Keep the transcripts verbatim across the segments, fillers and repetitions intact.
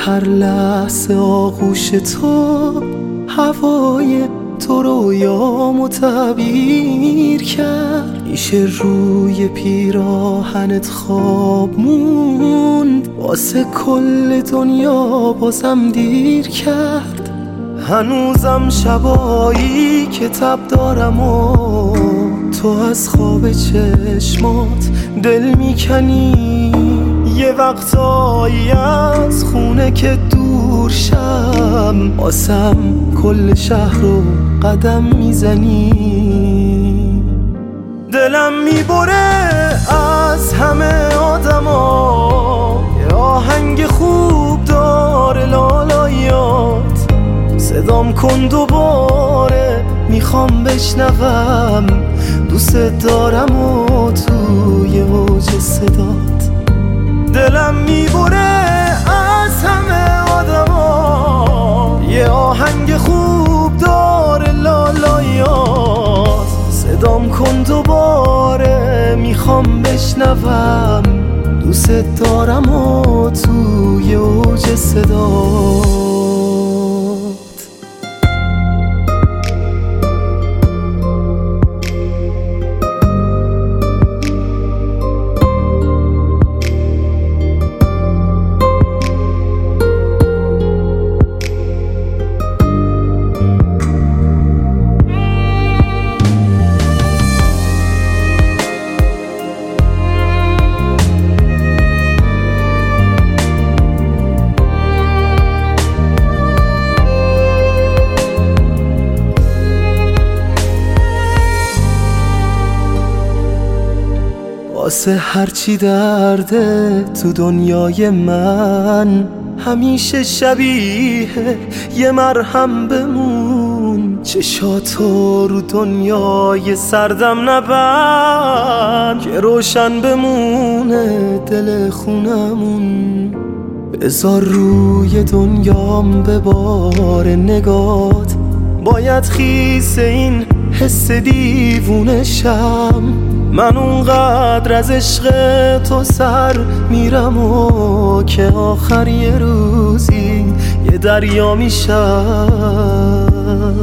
هر لحظه آغوش تو هوای تو رویامو تعبیر کرد. میشه روی پیراهنت خواب موند، واسه کل دنیا بازم دیر کرد. هنوزم شبایی که تب دارم و تو از خواب چشمات دل میکنی. یه وقتایی از خونه که دور شم، واسم کل شهر رو قدم میزنی. دلم میبره از همه آدما، یه آهنگ خوب داره لالایات. صدام کن دوباره میخوام بشنوم، دوست دارم و توی اوج صدات. دلم میبره از همه آدما، یه آهنگ خوب داره لالایات. صدام کن دوباره میخوام بشنوم، دوست دارم و توی اوج صدات. واسه هرچی درده تو دنیای من، همیشه شبیه یه مرهم بمون. چشاتو رو دنیای سردم نبند، که روشن بمونه دل خونمون. بذار روی دنیام بباره نگات، باید خیس این حس دیوونه شم. من اونقدر از عشق تو سر میرم و که آخر یه روزی یه دریا میشم.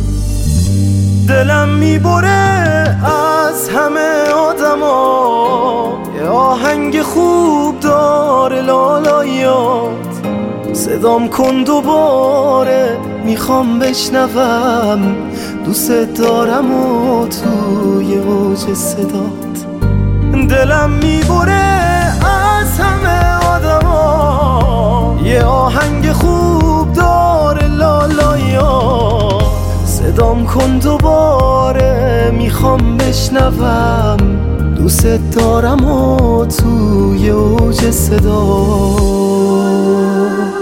دلم میبره از همه آدما، یه آهنگ خوب داره لالایات. صدام کن دوباره میخوام بشنوم، دوست دارم و توی اوج صدات. دلم میبره از همه آدما، یه آهنگ خوب داره لالایات. صدام کن دوباره میخوام بشنوم، دوست دارم و توی اوج صدات.